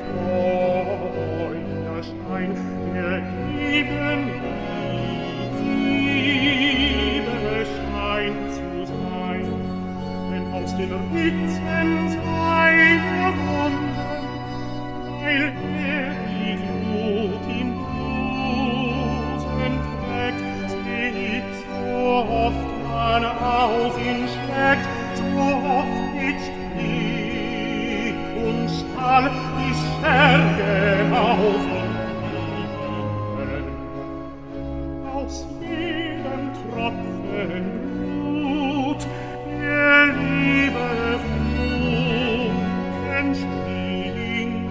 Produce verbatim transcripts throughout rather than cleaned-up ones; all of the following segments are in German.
treuer Schein der lieben Liebe scheint zu sein, wenn aus den Ritzen seiner Wunden, weil er die Glut im Busen trägt, seh ich so oft man auf ihn schlägt, so oft mit Strick und Stahl die Scherge auf ihn liegen. Aus jedem Tropfen Blut der Liebe Funken springen.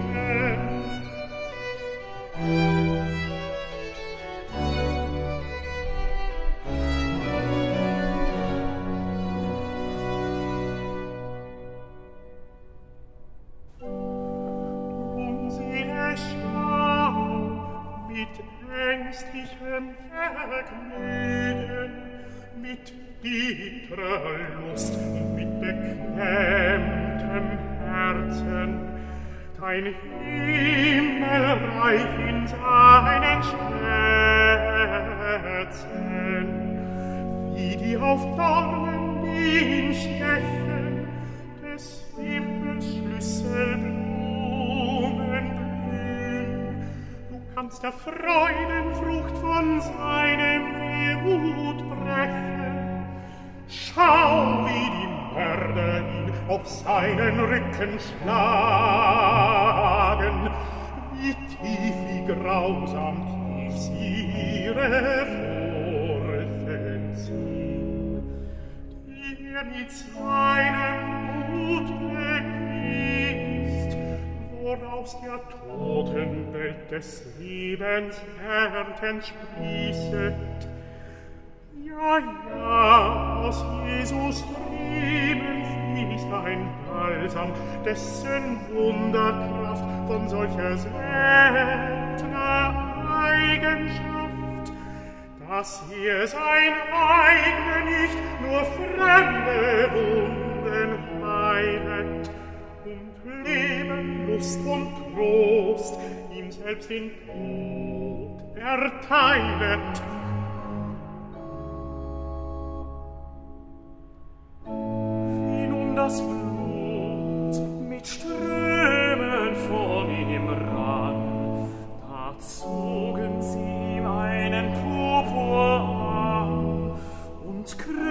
Drum sehe Schau mit ängstlichem Vergnügen, mit bitterer Lust und mit beklemmtem Herzen, dein Himmelreich in seinen Schmerzen, wie die auf Dornen ihn stechen, des Himmels Schlüsselblumen blühen. Du kannst der Freudenfrucht von seinem Wehmut brechen. Schau, wie die Mörder ihn auf seinen Rücken schlagen, wie tief, wie grausam tief sie ihre Furchen ziehen. Der mit seinem Blut begießt, woraus der Totenwelt des Lebens Ernten sprießet. Ja, ja, aus Jesus Striemen fließt ein Balsam, dessen Wunderkraft von solcher seltener Eigenschaft, dass er sein eigene nicht, nur fremde Wunden heilet und Leben, Lust und Trost ihm selbst in Tod erteilet. Das Blut mit Strömen von ihm rann, da zogen sie ihm einen Purpur an und